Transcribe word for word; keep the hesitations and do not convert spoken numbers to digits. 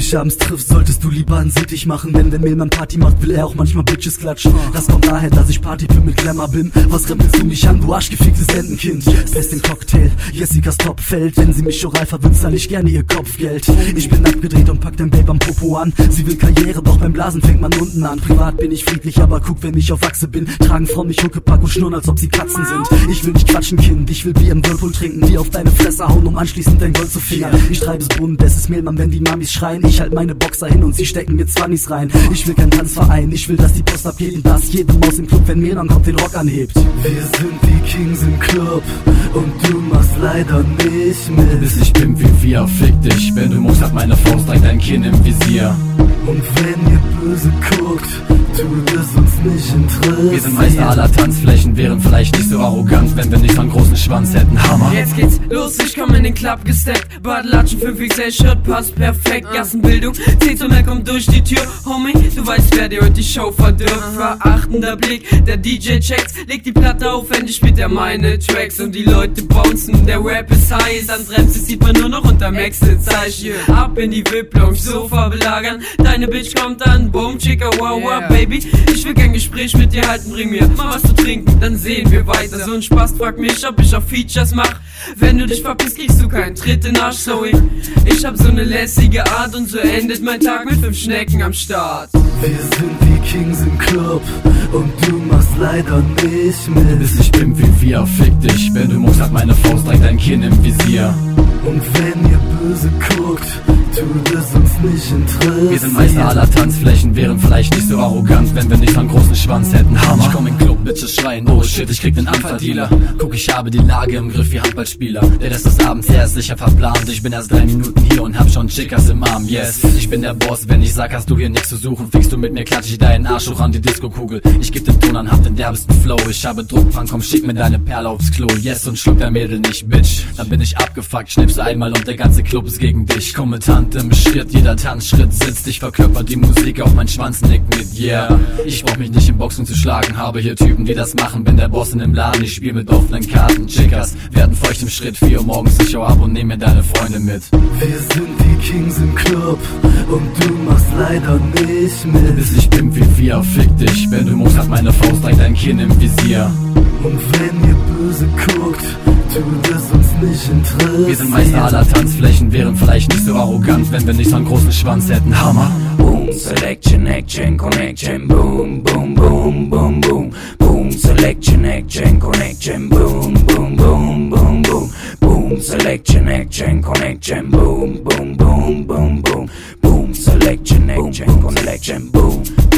dich abends triffst, solltest du lieber an dich machen. Denn wenn Mehlmann Party macht, will er auch manchmal Bitches klatschen. Das kommt daher, dass ich Partytyp mit Glamour bin. Was rempelst du mich an, du arschgeficktes Entenkind? Pest im Cocktail, Jessicas Topfeld. Wenn sie mich oral verwirrt, zahl ich gerne ihr Kopfgeld. Ich bin abgedreht und pack dein Babe am Popo an. Sie will Karriere, doch beim Blasen fängt man unten an. Privat bin ich friedlich, aber guck, wenn ich auf Achse bin, tragen Frauen mich Huckepack und schnurren, als ob sie Katzen sind. Ich will nicht quatschen, Kind, ich will Bier im Whirlpool trinken, dir auf deine Fresse hauen, um anschließend dein Gold zu fingern. Ich treibe es bunt, es ist Mehlmann, wenn die Mamis schreien. Ich halt meine Boxer hin und sie stecken mir Zwannis rein. Ich will kein Tanzverein, ich will, dass die Post abgeht und dass jede Maus im Club, wenn Mehlmann kommt, den Rock anhebt. Wir sind die Kings im Club und du machst leider nicht mit. Bis ich bin wie wir, fick dich. Wenn du musst, hat meine Faust direkt dein Kinn im Visier. Und wenn ihr böse guckt, tut es uns nicht interessieren. Wir sind Meister aller Tanzflächen, wären vielleicht nicht so arrogant, wenn wir nicht so einen großen Schwanz hätten. Hammer. Jetzt geht's los, ich komm in den Club gesteckt. Badelatschen, fünf X L Shirt, passt perfekt. Gassenbildung, C zum R kommt durch die Tür. Homie, du weißt, wer dir heute die Show verdirbt. Verachtender Blick, der D J checkt. Legt die Platte auf, endlich spielt er meine Tracks. Und die Leute bouncen, der Rap ist heiß. Ans Remse sieht man nur noch unter Max-Zeichen. Ab in die V I P-Lounge, Sofa belagern. Deine Bitch kommt an, boom, chicka, wow, wow, baby. Ich will kein Gespräch mit dir halten, bring mir mal was zu trinken, dann sehen wir weiter. So ein Spaß fragt mich, ob ich auch Features mach. Wenn du dich verpisst, kriegst du keinen Tritt in den Arsch, sorry. Ich hab so eine lässige Art und so endet mein Tag mit fünf Schnecken am Start. Wir sind die Kings im Club und du machst leider nicht mit. Bis ich bin wie wir, fick dich. Wenn du musst, hat meine Faust direkt dein Kinn im Visier. Und wenn ihr böse guckt, tut es uns nicht interessieren. Wir sind Meister aller Tanzflächen, wären vielleicht nicht so arrogant, wenn wir nicht so einen großen Schwanz hätten. Hammer. Ich komm in den Club, Bitches schreien, oh shit, ich krieg den Anfalldealer. Guck, ich habe die Lage im Griff wie Handballspieler. Der Rest des Abends, der ist sicher verplant. Ich bin erst drei Minuten hier und hab schon Chickas im Arm, yes. Ich bin der Boss, wenn ich sag, hast du hier nichts zu suchen. Fickst du mit mir, klatsch ich deinen Arsch hoch an die Disco-Kugel. Ich geb den Ton an, hab den derbesten Flow. Ich habe Druck, Frank, komm, schick mir deine Perle aufs Klo. Yes, und schluck dein Mädel nicht, Bitch. Dann bin ich abgefuckt, schnipse einmal und der ganze Club ist gegen dich. Komm mit Hand im Schritt, jeder Tanzschritt sitzt. Ich verkörper die Musik, auf mein Schwanz nickt mit, yeah. Ich brauch mich nicht im Boxen zu schlagen, habe hier Typen, die das machen. Bin der Boss in dem Laden, ich spiel mit offenen Karten. Chickas werden feucht im Schritt, vier Uhr morgens, ich hau ab und nehm mir deine Freunde mit. Wir sind die Kings im Club und du machst leider nicht mit. Bis ich bin wie wir, fick dich. Wenn du musst, hat meine Faust direkt dein Kinn im Visier. Und wenn ihr böse guckt, tut es uns nicht interessieren. Wir sind Meister aller Tanzflächen, wären vielleicht nicht so arrogant, wenn wir nicht so einen großen Schwanz hätten. Hammer. Boom, selection, action, connection, boom, boom, boom, boom, boom. Boom, selection, action, connection, boom, boom, boom, boom, boom. Boom, selection, action, connection, boom, boom, boom, boom, boom. Boom, selection, action, connection, boom.